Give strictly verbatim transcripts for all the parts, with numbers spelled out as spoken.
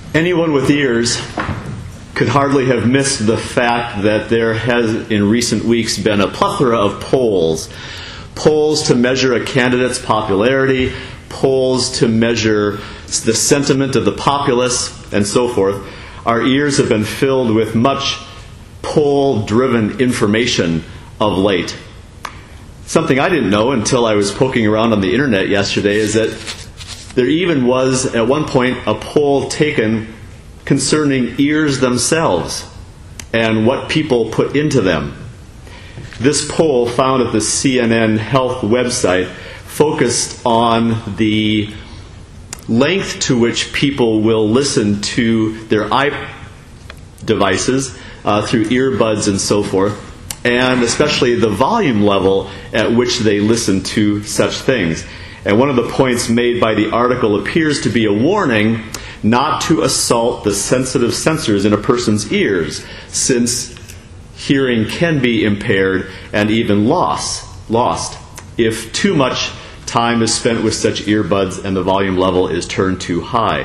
Anyone with ears could hardly have missed the fact that there has in recent weeks been a plethora of polls. Polls to measure a candidate's popularity, polls to measure the sentiment of the populace, and so forth. Our ears have been filled with much poll-driven information of late. Something I didn't know until I was poking around on the internet yesterday is that there even was, at one point, a poll taken concerning ears themselves and what people put into them. This poll found at the C N N Health website focused on the length to which people will listen to their eye devices uh, through earbuds and so forth, and especially the volume level at which they listen to such things. And one of the points made by the article appears to be a warning not to assault the sensitive sensors in a person's ears, since hearing can be impaired and even lost, lost if too much time is spent with such earbuds and the volume level is turned too high.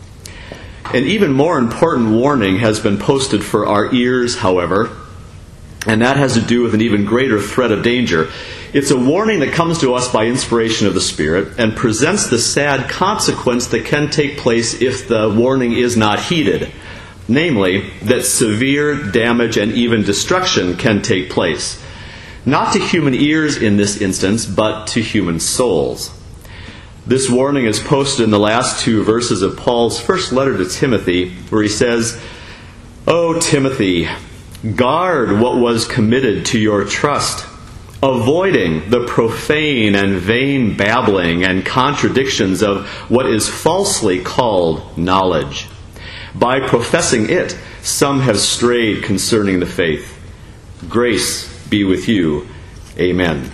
An even more important warning has been posted for our ears, however, and that has to do with an even greater threat of danger. It's a warning that comes to us by inspiration of the Spirit and presents the sad consequence that can take place if the warning is not heeded, namely, that severe damage and even destruction can take place. Not to human ears in this instance, but to human souls. This warning is posted in the last two verses of Paul's first letter to Timothy, where he says, "O Timothy, guard what was committed to your trust, avoiding the profane and vain babbling and contradictions of what is falsely called knowledge. By professing it, some have strayed concerning the faith. Grace be with you. Amen."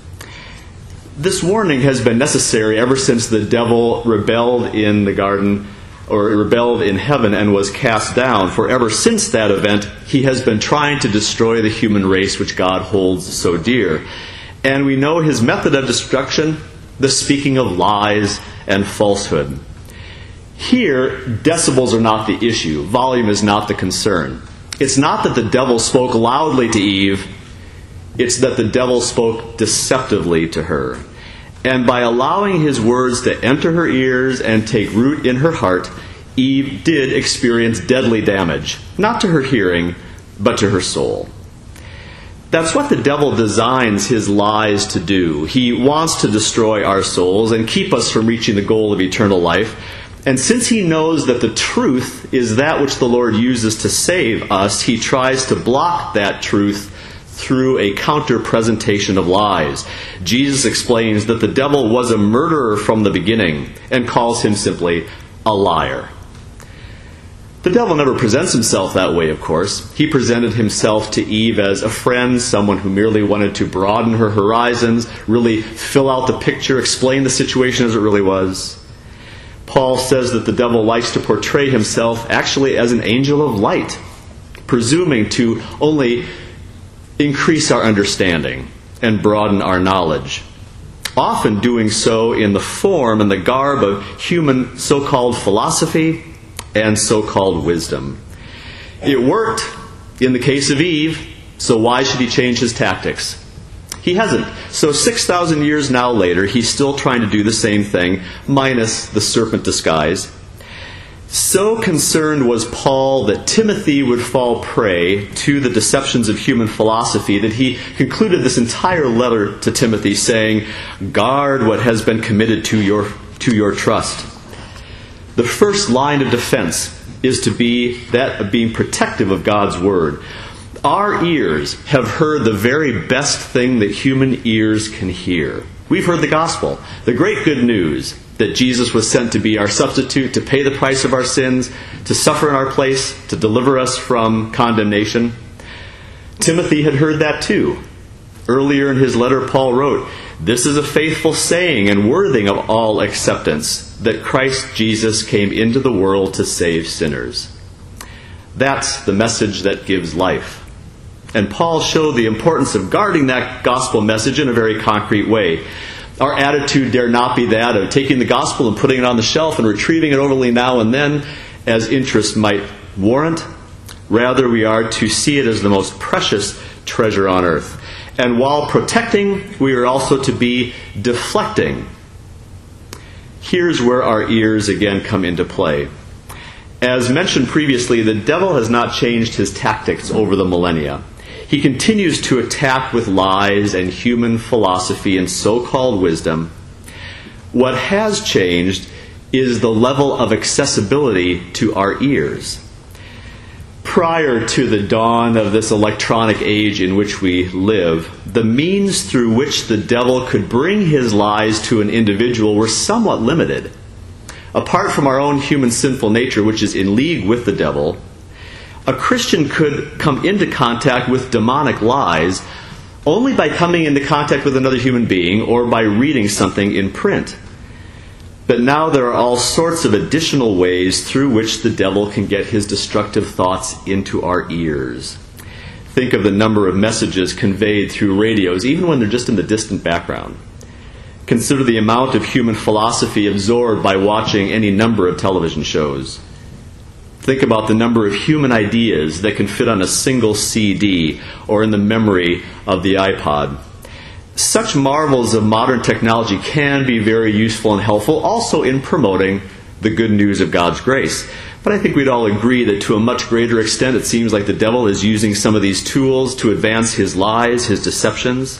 This warning has been necessary ever since the devil rebelled in the garden, or rebelled in heaven and was cast down. For ever since that event, he has been trying to destroy the human race which God holds so dear. And we know his method of destruction, the speaking of lies and falsehood. Here, decibels are not the issue. Volume is not the concern. It's not that the devil spoke loudly to Eve. It's that the devil spoke deceptively to her. And by allowing his words to enter her ears and take root in her heart, Eve did experience deadly damage, not to her hearing, but to her soul. That's what the devil designs his lies to do. He wants to destroy our souls and keep us from reaching the goal of eternal life. And since he knows that the truth is that which the Lord uses to save us, he tries to block that truth through a counter-presentation of lies. Jesus explains that the devil was a murderer from the beginning and calls him simply a liar. The devil never presents himself that way, of course. He presented himself to Eve as a friend, someone who merely wanted to broaden her horizons, really fill out the picture, explain the situation as it really was. Paul says that the devil likes to portray himself actually as an angel of light, presuming to only increase our understanding and broaden our knowledge, often doing so in the form and the garb of human so-called philosophy and so-called wisdom. It worked in the case of Eve, so why should he change his tactics? He hasn't. So six thousand years now later, he's still trying to do the same thing, minus the serpent disguise. So concerned was Paul that Timothy would fall prey to the deceptions of human philosophy that he concluded this entire letter to Timothy saying, "Guard what has been committed to your, to your trust." The first line of defense is to be that of being protective of God's Word. Our ears have heard the very best thing that human ears can hear. We've heard the gospel, the great good news that Jesus was sent to be our substitute, to pay the price of our sins, to suffer in our place, to deliver us from condemnation. Timothy had heard that too. Earlier in his letter, Paul wrote, "This is a faithful saying and worthy of all acceptance, that Christ Jesus came into the world to save sinners." That's the message that gives life. And Paul showed the importance of guarding that gospel message in a very concrete way. Our attitude dare not be that of taking the gospel and putting it on the shelf and retrieving it only now and then, as interest might warrant. Rather, we are to see it as the most precious treasure on earth. And while protecting, we are also to be deflecting. Here's where our ears again come into play. As mentioned previously, the devil has not changed his tactics over the millennia. He continues to attack with lies and human philosophy and so-called wisdom. What has changed is the level of accessibility to our ears. Prior to the dawn of this electronic age in which we live, the means through which the devil could bring his lies to an individual were somewhat limited. Apart from our own human sinful nature, which is in league with the devil, a Christian could come into contact with demonic lies only by coming into contact with another human being or by reading something in print. But now there are all sorts of additional ways through which the devil can get his destructive thoughts into our ears. Think of the number of messages conveyed through radios, even when they're just in the distant background. Consider the amount of human philosophy absorbed by watching any number of television shows. Think about the number of human ideas that can fit on a single C D or in the memory of the iPod. Such marvels of modern technology can be very useful and helpful also in promoting the good news of God's grace. But I think we'd all agree that to a much greater extent it seems like the devil is using some of these tools to advance his lies, his deceptions.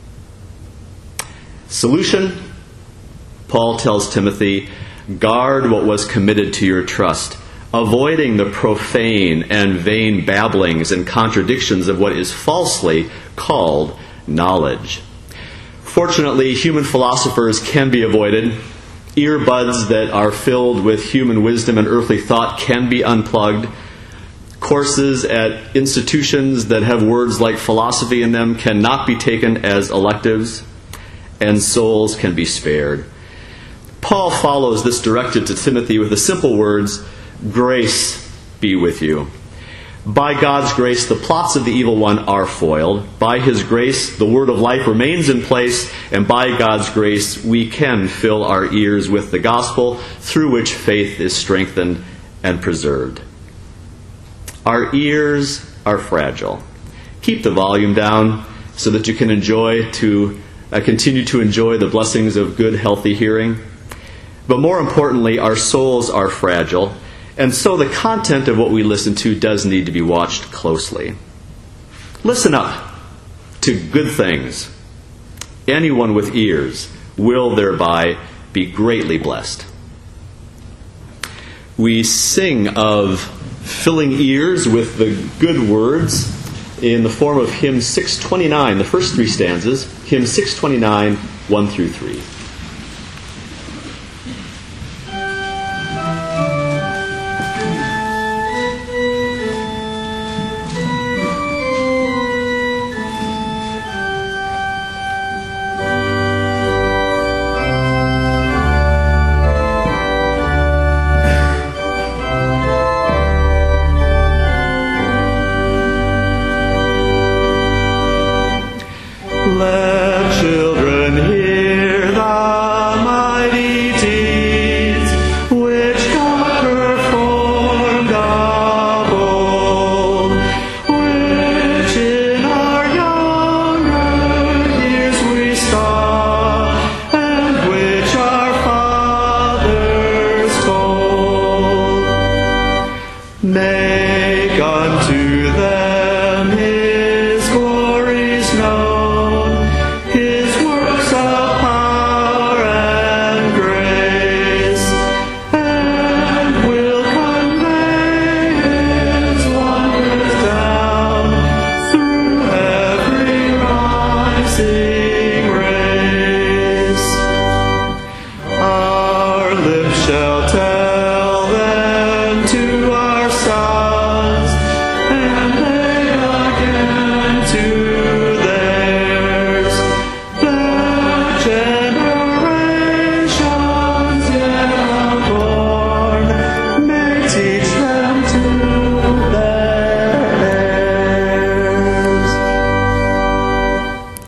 Solution? Paul tells Timothy, guard what was committed to your trust, avoiding the profane and vain babblings and contradictions of what is falsely called knowledge. Fortunately, human philosophers can be avoided. Earbuds that are filled with human wisdom and earthly thought can be unplugged. Courses at institutions that have words like philosophy in them cannot be taken as electives, and souls can be spared. Paul follows this directive to Timothy with the simple words, grace be with you. By God's grace, the plots of the evil one are foiled. By his grace, the word of life remains in place, and by God's grace, we can fill our ears with the gospel, through which faith is strengthened and preserved. Our ears are fragile. Keep the volume down so that you can enjoy to uh, continue to enjoy the blessings of good, healthy hearing. But more importantly, our souls are fragile. And so the content of what we listen to does need to be watched closely. Listen up to good things. Anyone with ears will thereby be greatly blessed. We sing of filling ears with the good words in the form of hymn six twenty-nine, the first three stanzas, hymn six twenty-nine, one through three.